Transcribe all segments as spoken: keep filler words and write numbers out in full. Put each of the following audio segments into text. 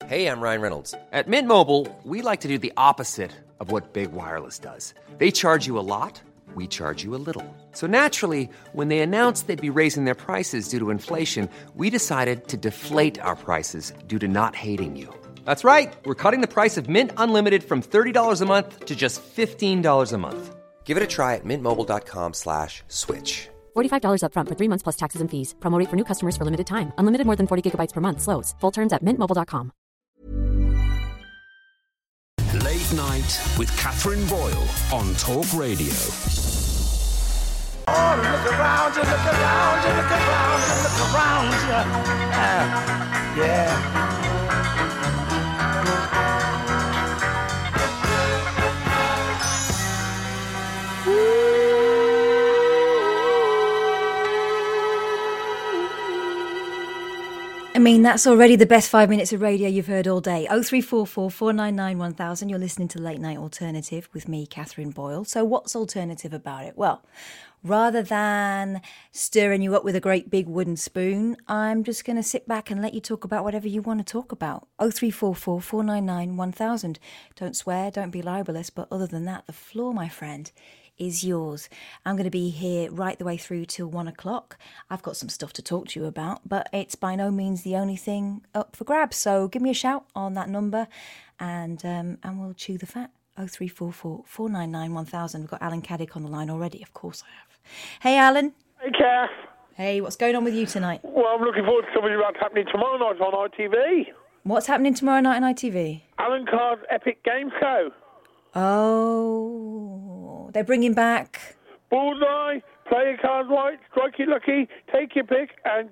Hey, I'm Ryan Reynolds. At Mint Mobile, we like to do the opposite of what Big Wireless does. They charge you a lot, we charge you a little. So naturally, when they announced they'd be raising their prices due to inflation, we decided to deflate our prices due to not hating you. That's right. We're cutting the price of Mint Unlimited from thirty dollars a month to just fifteen dollars a month. Give it a try at mintmobile.com slash switch. forty-five dollars up front for three months plus taxes and fees. Promo rate for new customers for limited time. Unlimited more than forty gigabytes per month. Slows full terms at mint mobile dot com. Late Night with Catherine Boyle on Talk Radio. Oh, look around you, look around you, look around you, look around you. Uh, yeah. I mean, that's already the best five minutes of radio you've heard all day. oh three four four, four nine nine, one thousand. You're listening to Late Night Alternative with me, Catherine Boyle. So what's alternative about it? Well, rather than stirring you up with a great big wooden spoon, I'm just going to sit back and let you talk about whatever you want to talk about. oh three four four, four nine nine, one thousand. Don't swear, don't be libelous, but other than that, the floor, my friend, is yours. I'm going to be here right the way through till one o'clock. I've got some stuff to talk to you about, but it's by no means the only thing up for grabs. So give me a shout on that number and um, and we'll chew the fat. oh three four four, four nine nine, one thousand. We've got Alan Caddick on the line already. Of course I have. Hey, Alan. Hey, Kath. Hey, what's going on with you tonight? Well, I'm looking forward to something that's happening tomorrow night on I T V. What's happening tomorrow night on I T V? Alan Carr's Epic Game Show. Oh, they're bringing back... Bullseye, play your cards right, strike your lucky, take your pick, and...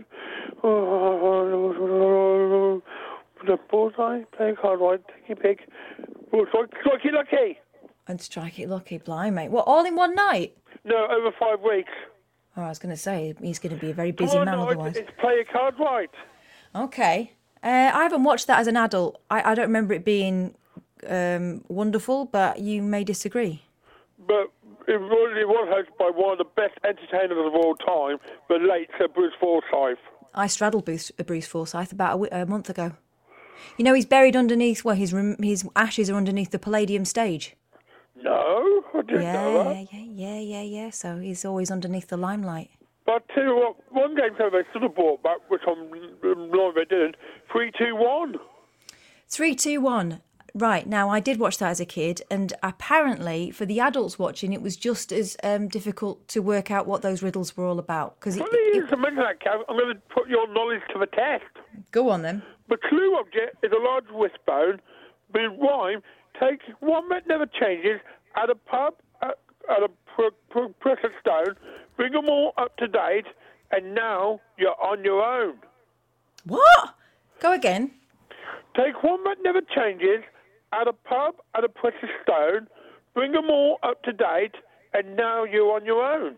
Oh, the bullseye, play your cards right, take your pick, strike, strike your lucky. And strike it lucky, blimey. What, all in one night? No, over five weeks. Oh, I was going to say, he's going to be a very busy Tomorrow man night, otherwise. It's play your cards right. Okay. Uh, I haven't watched that as an adult. I, I don't remember it being um, wonderful, but you may disagree. But it was, it was hosted by one of the best entertainers of all time, the late Sir Bruce Forsyth. I straddled Bruce, uh, Bruce Forsyth about a, w- a month ago. You know, he's buried underneath, well, his, rem- his ashes are underneath the Palladium stage. No, I didn't yeah, know that. Yeah, yeah, yeah, yeah. So he's always underneath the limelight. But I tell you what, one game show they should have brought back, which I'm live they didn't, three two one. three two one. Right, now I did watch that as a kid, and apparently for the adults watching, it was just as um, difficult to work out what those riddles were all about. Cause Well, it, it it, is, to mention that, Cav, I'm going to put your knowledge to the test. Go on then. The clue object is a large wishbone, but in rhyme, take one that never changes, at a pub, at, at a pr- pr- precious stone, bring them all up to date, and now you're on your own. What? Go again. Take one that never changes, at a pub, at a precious stone, bring them all up to date, and now you're on your own.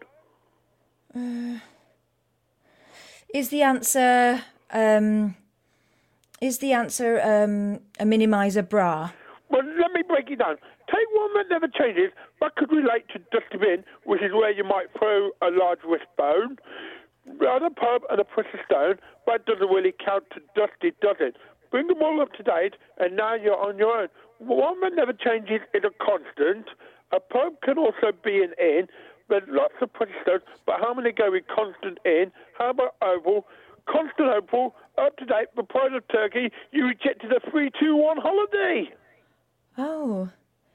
Uh, is the answer, um, is the answer um, a minimizer bra? Well, let me break it down. Take one that never changes, but could relate to dusty bin, which is where you might throw a large wishbone, at a pub, at a precious stone, but doesn't really count to dusty, does it? Bring them all up to date, and now you're on your own. One that never changes is a constant. A pub can also be an in. There's lots of precious stones, but how many go with constant in? How about oval? Constant opal, up to date, the price of turkey, you rejected a three two one holiday. Oh.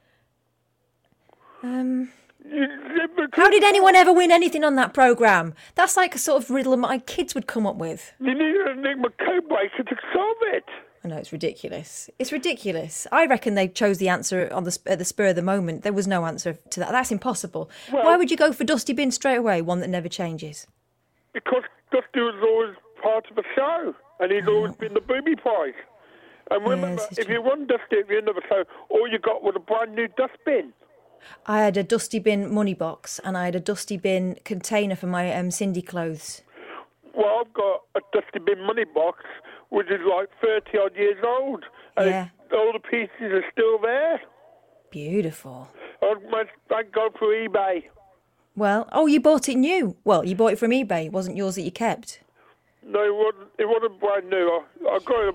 Um... You, How did anyone ever win anything on that programme? That's like a sort of riddle my kids would come up with. You need an Enigma code breaker to solve it. I know, it's ridiculous. It's ridiculous. I reckon they chose the answer on the at the spur of the moment. There was no answer to that. That's impossible. Well, why would you go for Dusty Bin straight away, one that never changes? Because Dusty was always part of the show, and he's always been the booby prize. And remember, Yes, if you won Dusty at the end of the show, all you got was a brand new dustbin. I had a Dusty Bin money box and I had a Dusty Bin container for my um, Cindy clothes. Well, I've got a Dusty Bin money box, which is like thirty odd years old. And Yeah. all the pieces are still there. Beautiful. I must thank God for eBay. Well, oh, you bought it new. Well, you bought it from eBay. It wasn't yours that you kept. No, it wasn't, it wasn't brand new. I, I got it about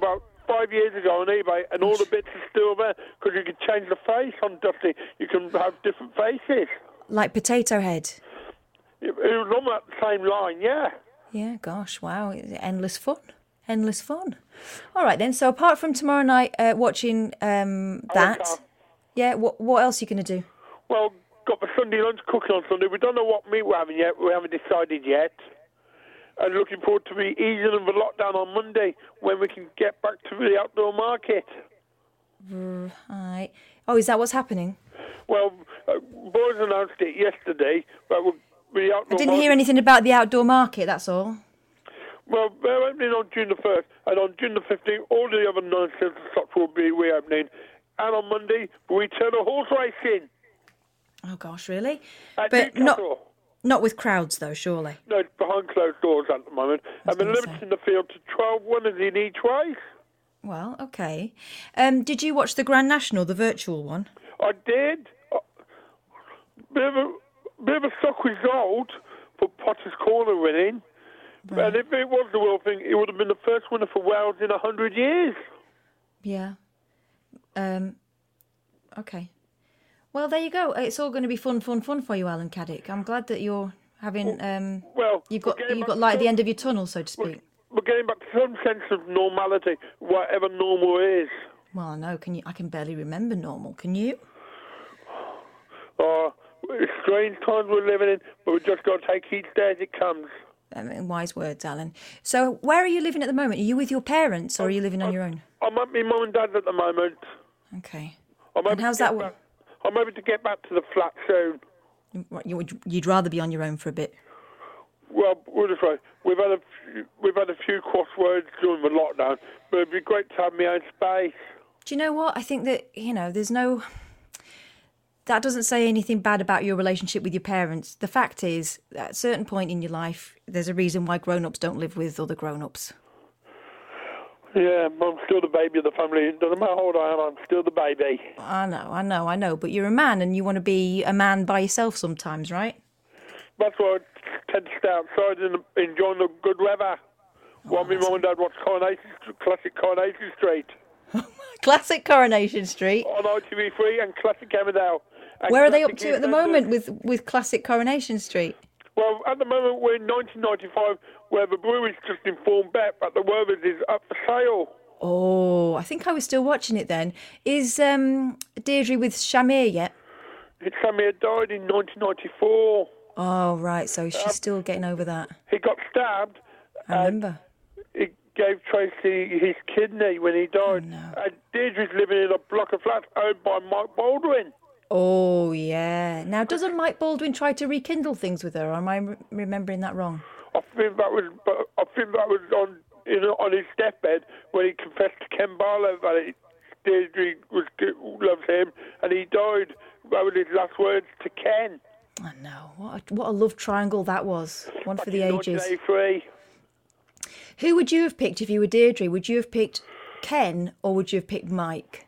five years ago on eBay, and all the bits are still there because you can change the face on Dusty. You can have different faces. Like Potato Head. It, it was on that same line, yeah. Yeah, gosh, wow. Endless fun. Endless fun. All right, then. So apart from tomorrow night uh, watching um, that, Okay. yeah, what what else are you going to do? Well, got the Sunday lunch cooking on Sunday. We don't know what meat we're having yet. We haven't decided yet. And looking forward to the easing of the lockdown on Monday when we can get back to the outdoor market. Right. Oh, is that what's happening? Well, uh, boys announced it yesterday, but we'll, the outdoor I didn't market, hear anything about the outdoor market, that's all. Well, they're opening on June the first, and on June the fifteenth, all the other non-central shops will be reopening. And on Monday, we turn a horse racing. Oh, gosh, really? At But not, Newcastle. not with crowds, though, surely. No, it's behind closed doors at the moment. I was And they're gonna limiting the field to twelve winners in each race. Well, okay. Um, did you watch the Grand National, the virtual one? I did. Uh, bit, of a, bit of a shock result for Potter's Corner winning. Right. And if it was the world thing, it would have been the first winner for Wales in one hundred years. Yeah. Um. Okay. Well, there you go. It's all going to be fun, fun, fun for you, Alan Caddick. I'm glad that you're having. Um, Well, you've got we're getting you've back got light at to the end of your tunnel, so to We're, speak. we're getting back to some sense of normality, whatever normal is. Well, I know. Can you? I can barely remember normal. Can you? Uh, it's strange times we're living in, but we've just got to take each day as it comes. I mean, wise words, Alan. So, where are you living at the moment? Are you with your parents, or are you living on your own? I'm at my mum and dad's at the moment. Okay. I'm And able how's to get that? back- I'm able to get back to the flat soon. What, you would, you'd rather be on your own for a bit. Well, we'll just say we've had a few, we've had a few crosswords during the lockdown, but it'd be great to have my own space. Do you know what? I think that, you know, there's no... That doesn't say anything bad about your relationship with your parents. The fact is, at a certain point in your life, there's a reason why grown-ups don't live with other grown-ups. Yeah, I'm still the baby of the family. It doesn't matter how old I am, I'm still the baby. I know, I know, I know. But you're a man and you want to be a man by yourself sometimes, right? That's why I tend to stay outside and enjoy the good weather. While my mum and dad watch Coronation, classic Coronation Street Classic Coronation Street. on I T V three and classic Emmerdale. And Where are they up classic to at the EastEnders. moment with, with Classic Coronation Street? Well, at the moment we're in nineteen ninety-five, where the brewery's just informed Bet that the Werther's is up for sale. Oh, I think I was still watching it then. Is um, Deirdre with Shamir yet? It's Samir died in nineteen ninety-four. Oh, right. So she's still getting over that. He got stabbed. I remember. He gave Tracy his kidney when he died. no. And Deirdre's living in a block of flats owned by Mike Baldwin. Oh, yeah. Now, doesn't Mike Baldwin try to rekindle things with her? Or am I re- remembering that wrong? I think that was, I think that was on, you know, on his deathbed when he confessed to Ken Barlow that he, Deirdre was, loves him, and he died. That was his last words to Ken. I know. What a, what a love triangle that was. One for the in ages. nineteen eighty-three. Who would you have picked if you were Deirdre? Would you have picked Ken or would you have picked Mike?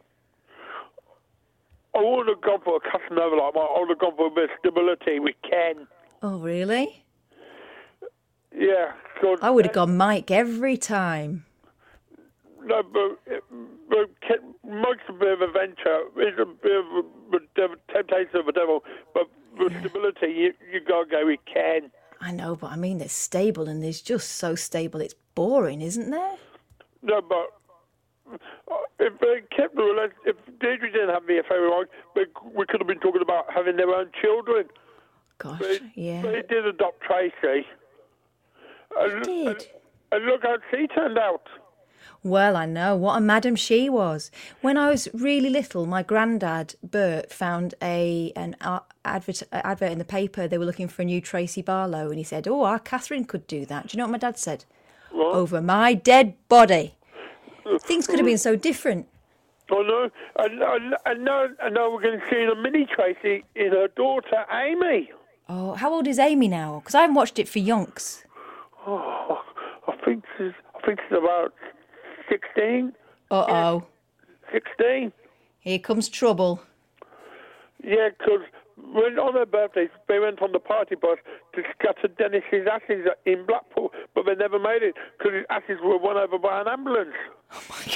I wouldn't have gone for a Casanova like that. I would have gone for a bit of stability with Ken. Oh, really? Yeah. So, I would have gone Mike every time. No, but, but Ken, Mike's a bit of a venture. He's a bit of a, a devil, temptation of the devil. But with Yeah. stability, you, you got to go with Ken. I know, but I mean, they're stable and they're just so stable. It's boring, isn't there? No, but uh, if they kept the relationship, if Deirdre didn't have the affair with Mike, we could have been talking about having their own children. Gosh, But, yeah. but he did adopt Tracy. And, did. And, and look how she turned out. Well, I know. What a madam she was. When I was really little, my granddad, Bert, found a an uh, advert, uh, advert in the paper. They were looking for a new Tracy Barlow. And he said, oh, our Catherine could do that. Do you know what my dad said? What? Over my dead body. Things could have been so different. I know. And, and, and, now, and now we're going to see a mini Tracy in her daughter, Amy. Oh, how old is Amy now? Because I haven't watched it for yonks. Oh, I think she's, I think she's about sixteen. Uh-oh. sixteen. Here comes trouble. Yeah, because when on their birthdays, they went on the party bus to scatter Dennis's ashes in Blackpool, but they never made it because his ashes were run over by an ambulance. Oh, my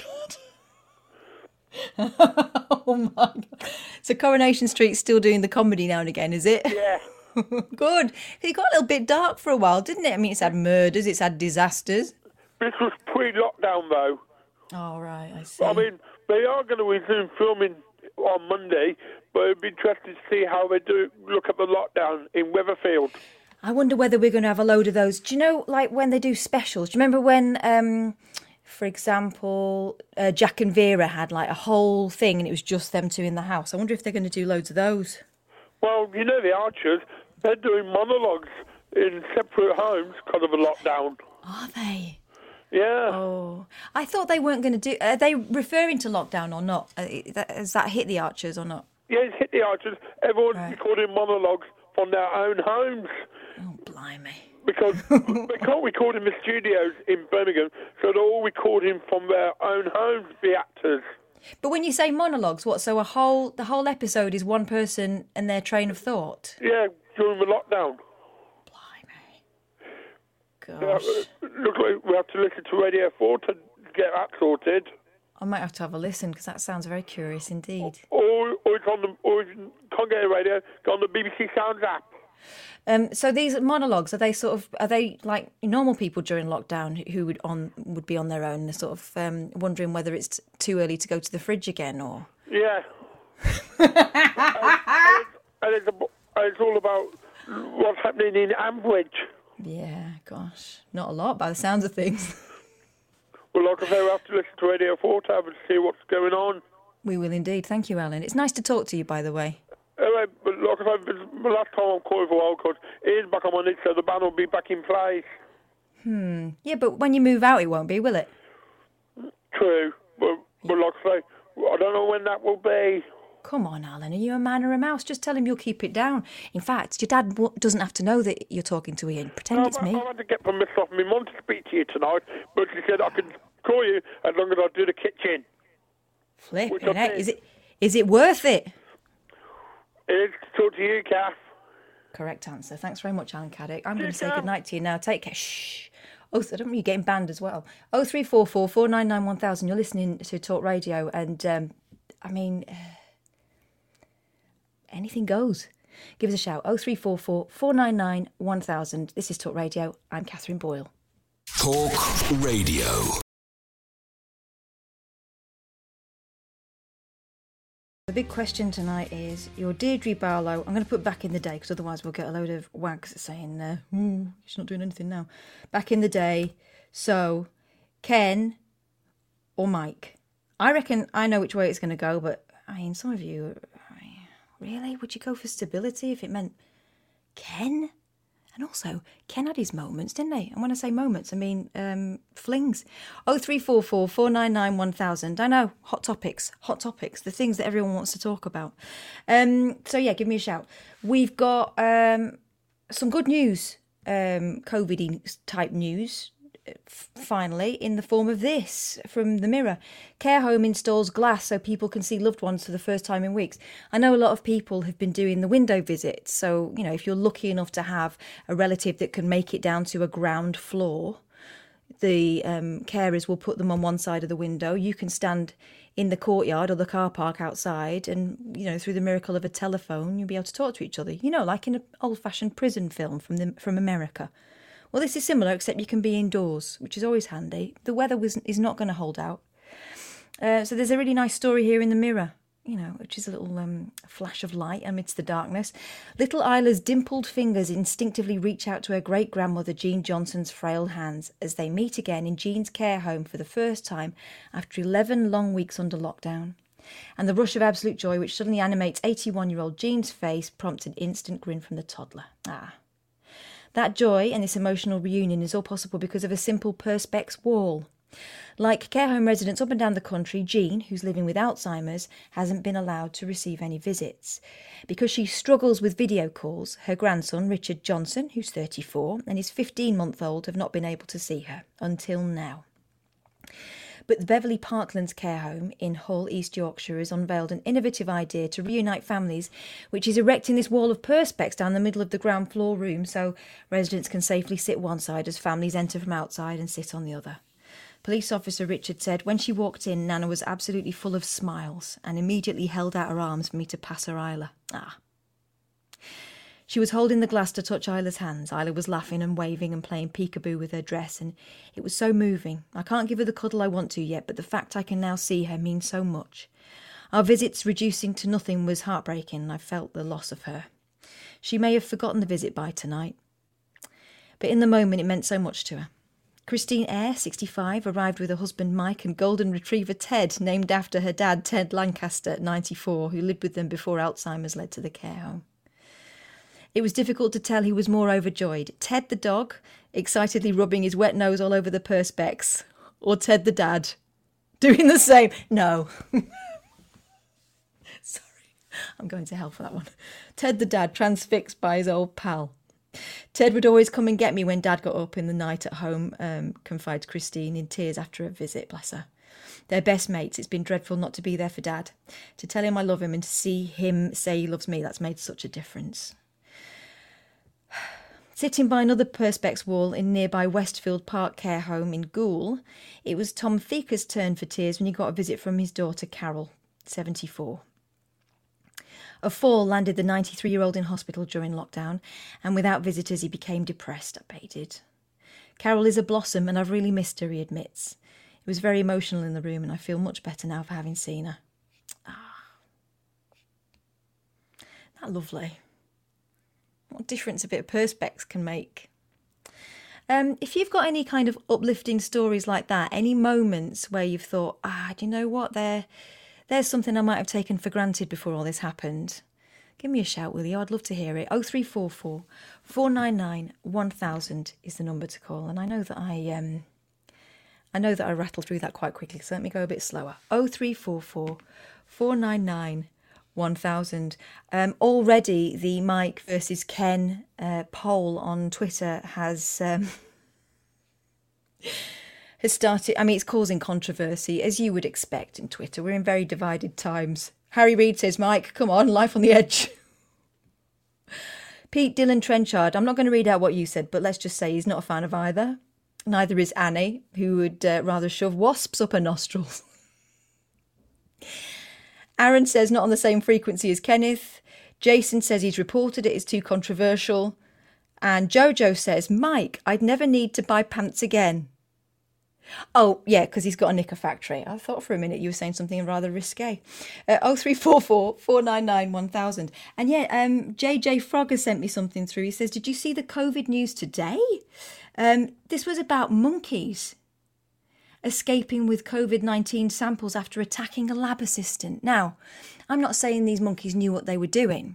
God. Oh, my God. So Coronation Street's still doing the comedy now and again, is it? Yeah. Good. It got a little bit dark for a while, didn't it? I mean, it's had murders, it's had disasters. This was pre-lockdown, though. Oh, right, I see. I mean, they are going to resume filming on Monday, but it'd be interesting to see how they do look at the lockdown in Weatherfield. I wonder whether we're going to have a load of those. Do you know, like, when they do specials? Do you remember when, um, for example, uh, Jack and Vera had, like, a whole thing and it was just them two in the house? I wonder if they're going to do loads of those. Well, you know the Archers, they're doing monologues in separate homes because of the lockdown. Are they? Yeah. Oh, I thought they weren't going to do... Are they referring to lockdown or not? Has that hit the Archers or not? Yeah, it's hit the Archers. Everyone's Right. recording monologues from their own homes. Oh, blimey. Because they can't record in the studios in Birmingham, so they're all recording from their own homes, the actors. But when you say monologues, what, so a whole the whole episode is one person and their train of thought? Yeah, during the lockdown. Blimey. Yeah, Gosh. it looks like we have to listen to Radio four to get that sorted. I might have to have a listen because that sounds very curious indeed. Or, or it's on the, or if you can't get a radio, go on the B B C Sounds app. Um, so these monologues, are they sort of, are they like normal people during lockdown who would on would be on their own? They're sort of um, wondering whether it's too early to go to the fridge again, or Yeah. and, and, and, it's, and it's all about what's happening in Ambridge. yeah, gosh, not a lot by the sounds of things. Well, like I say, we have to listen to Radio four to have and see what's going on. We will indeed. Thank you, Alan. It's nice to talk to you, by the way. Anyway, but like I say, the last time I'm calling for wild card, it is back on my list, so the ban will be back in place. Hmm. Yeah, but when you move out, it won't be, will it? True, but, but like I say, I don't know when that will be. Come on, Alan. Are you a man or a mouse? Just tell him you'll keep it down. In fact, your dad w- doesn't have to know that you're talking to Ian. Pretend No, it's I, me. I had to get permission off my mum to speak to you tonight, but she said I could call you as long as I do the kitchen. Flipping Which I heck. did. Is it, is it worth it? It is to talk to you, Kath. Correct answer. Thanks very much, Alan Caddick. I'm going to Cheers, say Kath. goodnight to you now. Take care. Shh. Oh, I don't know, you're getting banned as well. Oh three four four four nine nine one thousand. You're listening to Talk Radio, and um, I mean, uh, anything goes. Give us a shout. Oh three four four four nine nine one thousand. This is Talk Radio. I'm Catherine Boyle. Talk Radio. The big question tonight is your Deirdre Barlow. I'm going to put back in the day because otherwise we'll get a load of wags saying, uh, hmm, she's not doing anything now. Back in the day. So, Ken or Mike? I reckon I know which way it's going to go, but I mean, some of you, I mean, really? Would you go for stability if it meant Ken? And also, Ken had his moments, didn't they? And when I say moments, I mean um, flings. oh three four four four nine nine one thousand. I know, hot topics, hot topics, the things that everyone wants to talk about. Um, so yeah, give me a shout. We've got um, some good news, um, COVID type news, f- finally, in the form of this from the Mirror. Care home installs glass so people can see loved ones for the first time in weeks. I know a lot of people have been doing the window visits. So, you know, if you're lucky enough to have a relative that can make it down to a ground floor, the um, carers will put them on one side of the window. You can stand in the courtyard or the car park outside and, you know, through the miracle of a telephone, you'll be able to talk to each other. You know, like in an old-fashioned prison film from the, from America. Well, this is similar, except you can be indoors, which is always handy. The weather was, is not going to hold out. Uh, so there's a really nice story here in the Mirror, you know, which is a little um, flash of light amidst the darkness. Little Isla's dimpled fingers instinctively reach out to her great-grandmother Jean Johnson's frail hands as they meet again in Jean's care home for the first time after eleven long weeks under lockdown. And the rush of absolute joy which suddenly animates eighty-one-year-old Jean's face prompts an instant grin from the toddler. Ah. That joy and this emotional reunion is all possible because of a simple Perspex wall. Like care home residents up and down the country, Jean, who's living with Alzheimer's, hasn't been allowed to receive any visits. Because she struggles with video calls, her grandson, Richard Johnson, who's thirty-four, and his fifteen-month-old have not been able to see her, until now. But the Beverley Parklands Care Home in Hull, East Yorkshire, has unveiled an innovative idea to reunite families, which is erecting this wall of perspex down the middle of the ground floor room so residents can safely sit one side as families enter from outside and sit on the other. Police officer Richard said when she walked in, Nana was absolutely full of smiles and immediately held out her arms for me to pass her Isla. Ah. She was holding the glass to touch Isla's hands. Isla was laughing and waving and playing peekaboo with her dress, and it was so moving. I can't give her the cuddle I want to yet, but the fact I can now see her means so much. Our visits reducing to nothing was heartbreaking, and I felt the loss of her. She may have forgotten the visit by tonight, but in the moment it meant so much to her. Christine Eyre, sixty-five, arrived with her husband Mike and golden retriever Ted, named after her dad Ted Lancaster, ninety-four, who lived with them before Alzheimer's led to the care home. It was difficult to tell who was more overjoyed, Ted the dog, excitedly rubbing his wet nose all over the perspex, or Ted the dad, doing the same. No. Sorry, I'm going to hell for that one. Ted the dad, transfixed by his old pal. Ted would always come and get me when Dad got up in the night at home, um, confides Christine in tears after a visit, bless her. They're best mates. It's been dreadful not to be there for Dad. To tell him I love him and to see him say he loves me, that's made such a difference. Sitting by another perspex wall in nearby Westfield Park Care Home in Goole, it was Tom Fika's turn for tears when he got a visit from his daughter Carol, seventy-four. A fall landed the ninety-three-year-old in hospital during lockdown, and without visitors he became depressed. I bet he did. Carol is a blossom, and I've really missed her, he admits. It was very emotional in the room, and I feel much better now for having seen her. Ah, that lovely. What difference a bit of perspex can make. Um, if you've got any kind of uplifting stories like that, any moments where you've thought, ah, do you know what, there, there's something I might have taken for granted before all this happened, give me a shout, will you? I'd love to hear it. oh three four four, four nine nine, one thousand is the number to call. And I know that I um, I know that I rattled through that quite quickly, so let me go a bit slower. oh three four four, four nine nine, one thousand. Um, already the Mike versus Ken uh, poll on Twitter has um, has started. I mean, it's causing controversy, as you would expect in Twitter. We're in very divided times. Harry Reid says, Mike, come on, life on the edge. Pete Dylan Trenchard, I'm not going to read out what you said, but let's just say he's not a fan of either. Neither is Annie, who would uh, rather shove wasps up her nostrils. Aaron says not on the same frequency as Kenneth. Jason says he's reported it is too controversial. And Jojo says, Mike, I'd never need to buy pants again. Oh, yeah, because he's got a knicker factory. I thought for a minute you were saying something rather risque. Uh, oh three four four, four nine nine, one thousand. And yeah, um, J J Frog has sent me something through. He says, did you see the COVID news today? Um, this was about monkeys escaping with COVID nineteen samples after attacking a lab assistant. Now, I'm not saying these monkeys knew what they were doing.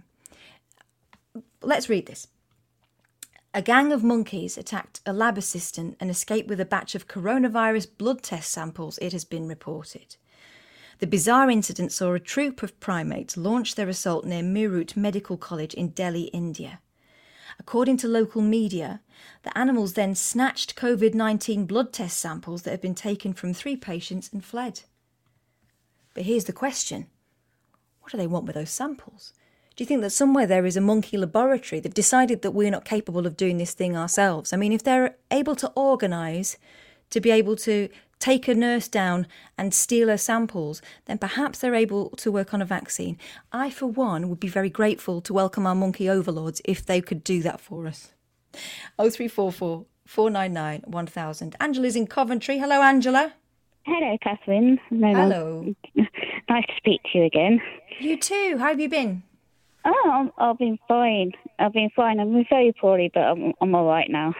Let's read this. A gang of monkeys attacked a lab assistant and escaped with a batch of coronavirus blood test samples, it has been reported. The bizarre incident saw a troop of primates launch their assault near Meerut Medical College in Delhi, India. According to local media, the animals then snatched COVID nineteen blood test samples that had been taken from three patients and fled. But here's the question. What do they want with those samples? Do you think that somewhere there is a monkey laboratory? They've decided that we're not capable of doing this thing ourselves. I mean, if they're able to organise to be able to take a nurse down and steal her samples, then perhaps they're able to work on a vaccine. I, for one, would be very grateful to welcome our monkey overlords if they could do that for us. oh three four four, four nine nine, one thousand. Angela's in Coventry. Hello, Angela. Hello, Catherine. No, Hello. No. Nice to speak to you again. You too. How have you been? Oh, I've been fine. I've been fine. I've been very poorly, but I'm, I'm all right now.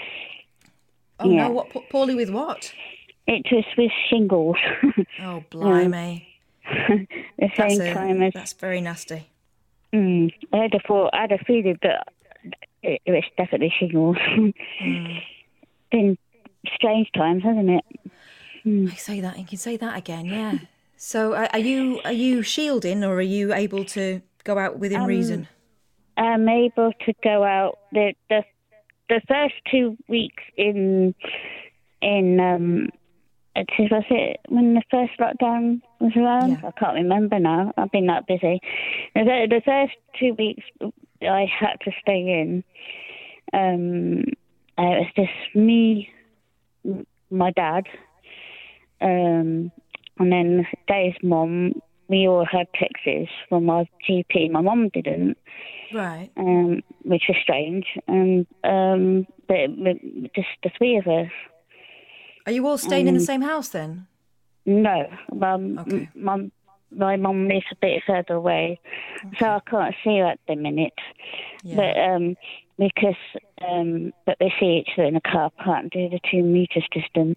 Oh, yeah. no. What, poorly with what? It was with shingles. Oh, blimey. the That's, same a, time as... that's very nasty. Mm, I, had a thought, I had a feeling that it, it was definitely shingles. Mm. Been strange times, hasn't it? Mm. I say that, you can say that again, yeah. So uh, are you are you shielding, or are you able to go out within um, reason? I'm able to go out. The the, the first two weeks in in um, it was it when the first lockdown was around? Yeah. I can't remember now. I've been that busy. The, the first two weeks I had to stay in. Um, it was just me, my dad, um, and then Dave's mum. We all had texts from our G P. My mum didn't. Right. Um, which was strange. And um, but, but just the three of us. Are you all staying um, in the same house then? No, um, okay. my my mum lives a bit further away, okay. so I can't see her at the minute. Yeah. But um, because um, but we see each other in the car park and do the two meter system,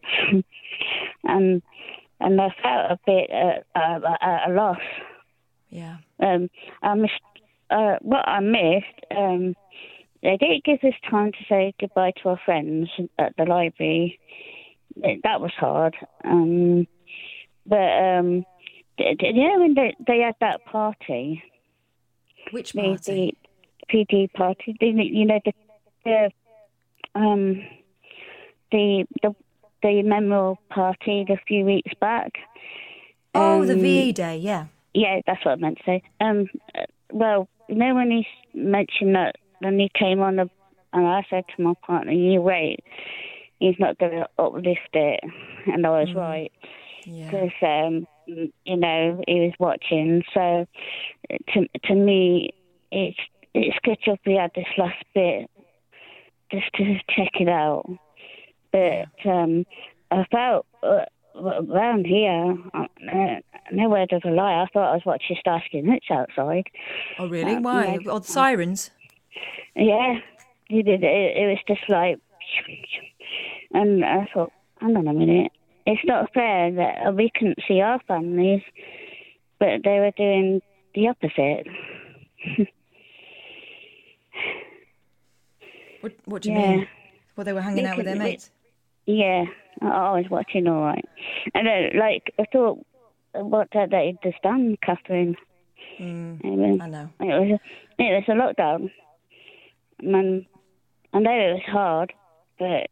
and and I felt a bit uh, uh, at a loss. Yeah. Um, I missed uh, what I missed. Um, they didn't give us time to say goodbye to our friends at the library. That was hard. Um, but, um, you know, when they, they had that party? Which party? The, the P D party. The, you know, the, the, um, the, the, the memorial party a few weeks back. Oh, um, the V E Day, yeah. Yeah, that's what I meant to say. Um, well, you know, when he mentioned that, when he came on, the, and I said to my partner, you wait. He's not going to uplift it, and I was mm. right because yeah. um, you know he was watching. So to to me, it's it's good if we had this last bit just to check it out. But um, I felt uh, around here, uh, no word of a lie. I thought I was watching Starsky and Hutch outside. Oh really? Uh, Why? Yeah. Or the sirens? Yeah, it, it, it was just like. And I thought, hang on a minute, it's not fair that we couldn't see our families, but they were doing the opposite. what, what do you yeah. mean? Well, they were hanging we out with their mates? Yeah, I was watching all right. And then, like, I thought, what had they just done, Catherine? Mm, was, I know. It was, a, it was a lockdown. And I know it was hard, but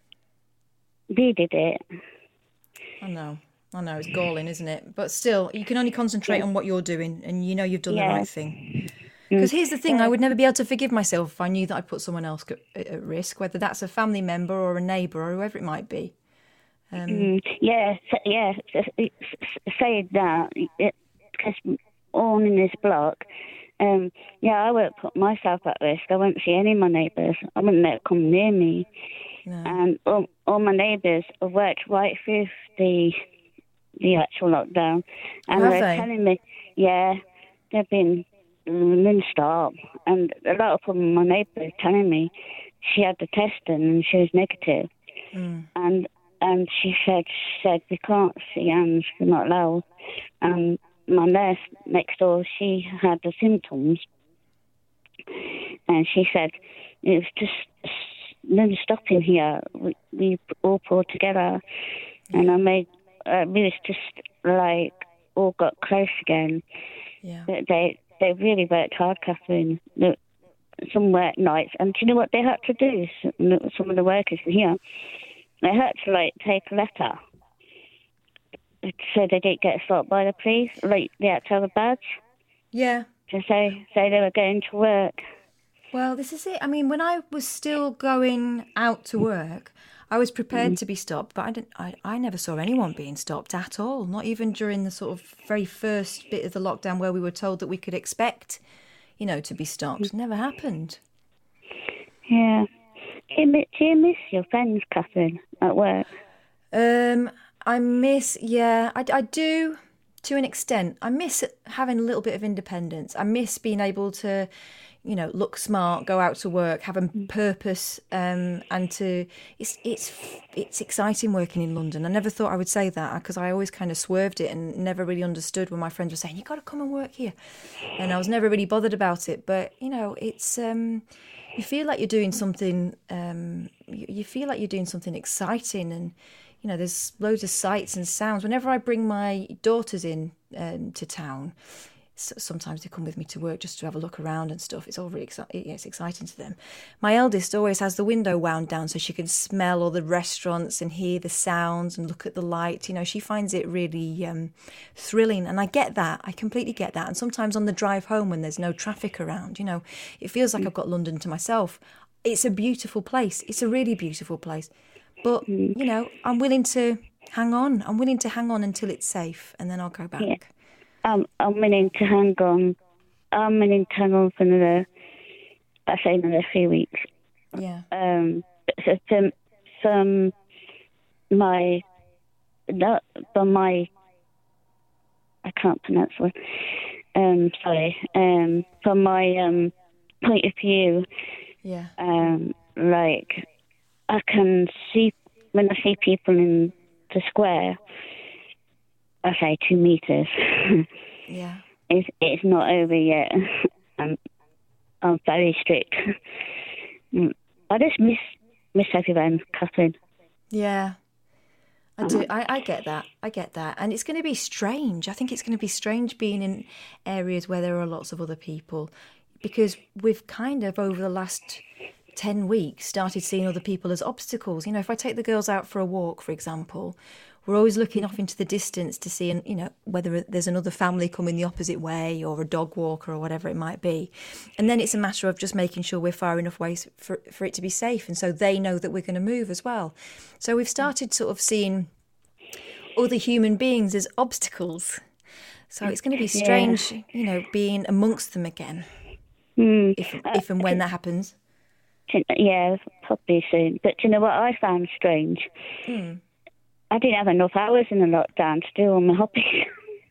they did it. I know. I know. It's galling, isn't it? But still, you can only concentrate yeah. on what you're doing, and you know you've done yeah. the right thing. Because here's the thing, yeah. I would never be able to forgive myself if I knew that I put someone else at, at risk, whether that's a family member or a neighbour or whoever it might be. Um, mm, yeah, yeah. Saying that, because all in this block, um, yeah, I won't put myself at risk. I won't see any of my neighbours. I wouldn't let it come near me. No. And all, all my neighbours have worked right through the the actual lockdown, and have they're they? telling me, yeah, they've been non-stop, and a lot of them, my neighbour is telling me she had the testing and she was negative, mm. and and she said she said we can't see hands, we're not allowed. And my nurse next door, she had the symptoms, and she said it was just non stop in here. We, we all pulled together, and I made uh, we was just like all got close again. Yeah, but they they really worked hard, Catherine. Some work nights, and do you know what they had to do? Some of the workers here, they had to like take a letter so they didn't get stopped by the police. Like they had to have a badge. Yeah, to say say they were going to work. Well, this is it. I mean, when I was still going out to work, I was prepared mm. to be stopped, but I didn't. I, I never saw anyone being stopped at all. Not even during the sort of very first bit of the lockdown where we were told that we could expect, you know, to be stopped. It never happened. Yeah. Do you, do you miss your friends, Catherine, at work? Um, I miss. Yeah, I, I do. To an extent, I miss having a little bit of independence. I miss being able to, you know, look smart, go out to work, have a purpose, um, and to. It's it's it's exciting working in London. I never thought I would say that because I always kind of swerved it and never really understood when my friends were saying you got to come and work here, and I was never really bothered about it. But you know, it's um, you feel like you're doing something. Um, you, you feel like you're doing something exciting and. You know, there's loads of sights and sounds. Whenever I bring my daughters in um, to town, sometimes they come with me to work just to have a look around and stuff. It's all really exci- it's exciting to them. My eldest always has the window wound down so she can smell all the restaurants and hear the sounds and look at the lights. You know, she finds it really um, thrilling, and I get that. I completely get that. And sometimes on the drive home when there's no traffic around, you know, it feels like I've got London to myself. It's a beautiful place. It's a really beautiful place. But, you know, I'm willing to hang on. I'm willing to hang on until it's safe, and then I'll go back. Yeah. Um, I'm willing to hang on. I'm willing to hang on for another, I say another three weeks. Yeah. Um. So from, from my, not from my, I can't pronounce it. Um. Sorry. Um. From my um point of view. Yeah. Um. Like, I can see when I see people in the square. I say two meters. Yeah. It's it's not over yet. I'm I'm very strict. I just miss miss everyone, Catherine. Yeah. I do. I, I get that. I get that. And it's going to be strange. I think it's going to be strange being in areas where there are lots of other people, because we've kind of over the last ten weeks started seeing other people as obstacles. You know, if I take the girls out for a walk, for example, we're always looking off into the distance to see, you know, whether there's another family coming the opposite way or a dog walker or whatever it might be. And then it's a matter of just making sure we're far enough away for, for it to be safe. And so they know that we're going to move as well. So we've started sort of seeing other human beings as obstacles. So it's going to be strange, yeah. you know, being amongst them again, mm. if, if and when that happens. Yeah, probably soon. But you know what I found strange? Mm. I didn't have enough hours in the lockdown to do all my hobbies.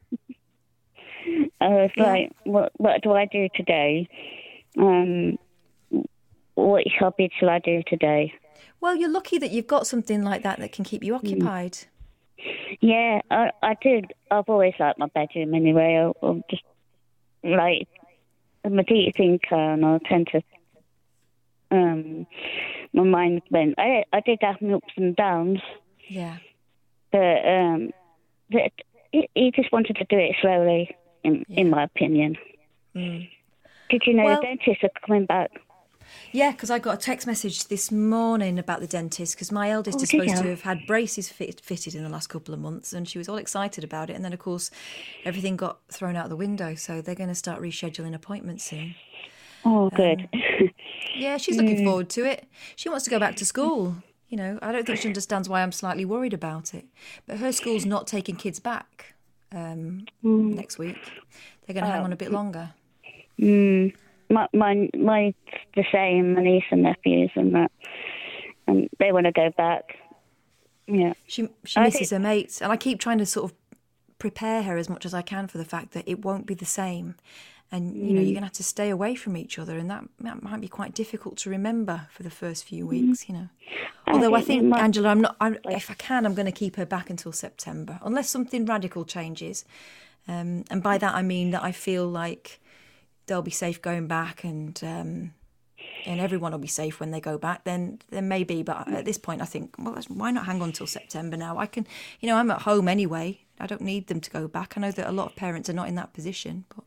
I was yeah. like, what what do I do today? Um, what hobby shall I do today? Well, you're lucky that you've got something like that that can keep you occupied. Mm. Yeah, I, I did. I've always liked my bedroom anyway. I, I'm just, like, I'm a deep thinker, and I tend to, um, my mind went, I, I did have my ups and downs. Yeah. But um, that he just wanted to do it slowly, in, yeah. in my opinion. Mm. Did you know well, the dentists are coming back? Yeah, because I got a text message this morning about the dentist, because my eldest oh, is supposed you? to have had braces fit, fitted in the last couple of months, and she was all excited about it. And then, of course, everything got thrown out the window, so they're going to start rescheduling appointments soon. Oh, good. Um, yeah, she's looking mm. forward to it. She wants to go back to school. You know, I don't think she understands why I'm slightly worried about it. But her school's not taking kids back um, mm. next week. They're going to oh. hang on a bit longer. Mm. My, my, my, the same, my niece and nephews and that. And they want to go back. Yeah. She, she misses think... her mates. And I keep trying to sort of prepare her as much as I can for the fact that it won't be the same. And, you know, you're going to have to stay away from each other, and that, that might be quite difficult to remember for the first few weeks, you know. Although I think, might... Angela, I'm not. I'm, if I can, I'm going to keep her back until September, unless something radical changes. Um, and by that I mean that I feel like they'll be safe going back, and um, and everyone will be safe when they go back. Then then maybe, but at this point, I think, well, why not hang on till September now? I can, you know, I'm at home anyway. I don't need them to go back. I know that a lot of parents are not in that position, but.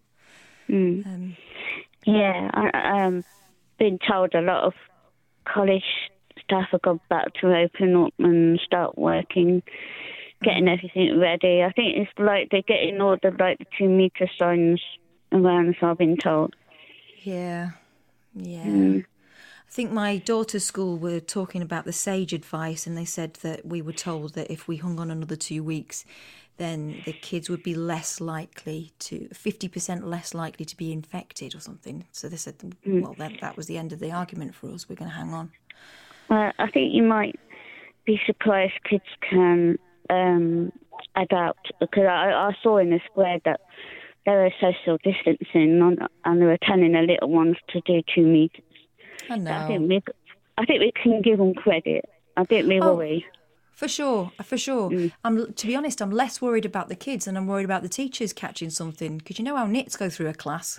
Mm. Um, yeah, I, um, been told a lot of college staff have gone back to open up and start working, getting everything ready. I think it's like they're getting all the like the two metre signs around, so I've been told. Yeah, yeah. Mm. I think my daughter's school were talking about the SAGE advice, and they said that we were told that if we hung on another two weeks, then the kids would be less likely to, fifty percent less likely to be infected or something. So they said, mm. well, that, that was the end of the argument for us. We're going to hang on. Uh, I think you might be surprised kids can um, adapt, because I, I saw in the square that they were social distancing on, and they were telling the little ones to do two metres. I know. I think, we, I think we can give them credit. I think we oh. worry. For sure, for sure. Mm. I'm, to be honest, I'm less worried about the kids than I'm worried about the teachers catching something, because you know how nits go through a class.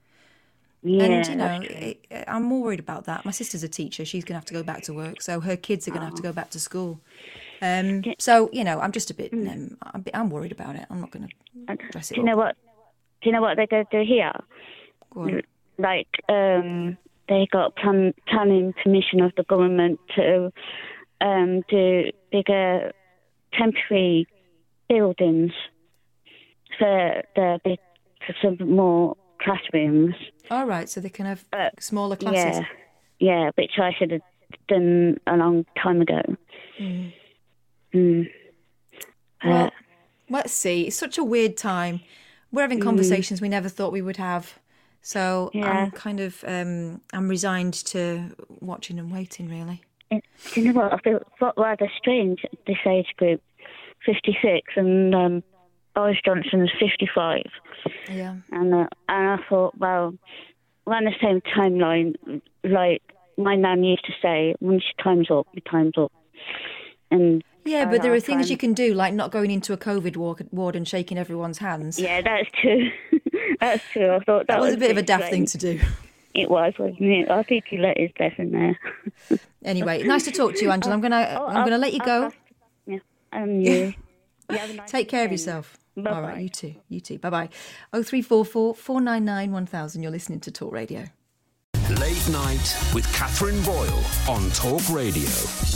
Yeah, and, you know, it, I'm more worried about that. My sister's a teacher. She's going to have to go back to work, so her kids are going to oh. have to go back to school. Um, so, you know, I'm just a bit, um, I'm, I'm worried about it. I'm not going to dress it Do up. you know what? do you know what they're going to do here? Go on. Like, um, they got plan- planning permission of the government to um, do bigger temporary buildings for the big, for some more classrooms. All right, so they can have Uh, smaller classes. Yeah, yeah, which I should have done a long time ago. Mm. Mm. Well, Uh, let's see. It's such a weird time. We're having conversations we never thought we would have. So Yeah. I'm kind of, um, I'm resigned to watching and waiting, really. it, do you know what? I feel felt rather strange at this age group, fifty-six, and um, Boris Johnson's fifty-five. Yeah. And uh, and I thought, well, we're on the same timeline. Like my nan used to say, once your time's up, your time's up. And Yeah, but there our are things time- you can do, like not going into a COVID ward, ward and shaking everyone's hands. Yeah, that's true. That's true. I thought that, That was a bit of a bit daft thing strange. to do. It was, wasn't it? I think he let his lesson there. Anyway, nice to talk to you, Angela. I'm gonna Oh, I'm I'll- gonna let you I'll go. pass- Yeah, and you. You have a nice Take care of weekend. yourself. Bye-bye. All right, you too. You too. Bye bye. Oh three four four four nine nine one thousand. You're listening to Talk Radio. Late Night with Catherine Boyle on Talk Radio.